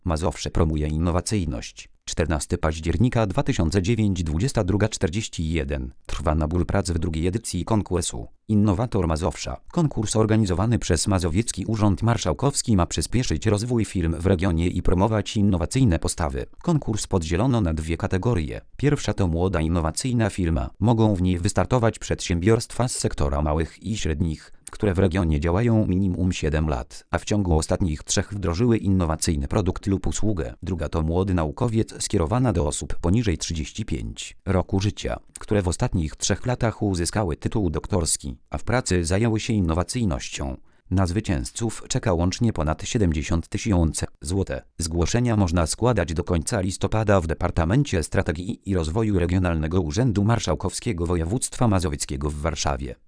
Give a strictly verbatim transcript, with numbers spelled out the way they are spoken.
Mazowsze promuje innowacyjność. czternastego października dwa tysiące dziewiątego, dwudziesta druga czterdzieści jeden. Trwa nabór prac w drugiej edycji konkursu Innowator Mazowsza. Konkurs organizowany przez Mazowiecki Urząd Marszałkowski ma przyspieszyć rozwój firm w regionie i promować innowacyjne postawy. Konkurs podzielono na dwie kategorie. Pierwsza to młoda innowacyjna firma. Mogą w niej wystartować przedsiębiorstwa z sektora małych i średnich, które w regionie działają minimum siedem lat, a w ciągu ostatnich trzech wdrożyły innowacyjny produkt lub usługę. Druga to młody naukowiec skierowana do osób poniżej trzydziestu pięciu roku życia, które w ostatnich trzech latach uzyskały tytuł doktorski, a w pracy zajęły się innowacyjnością. Na zwycięzców czeka łącznie ponad siedemdziesiąt tysięcy złotych. Zgłoszenia można składać do końca listopada w Departamencie Strategii i Rozwoju Regionalnego Urzędu Marszałkowskiego Województwa Mazowieckiego w Warszawie.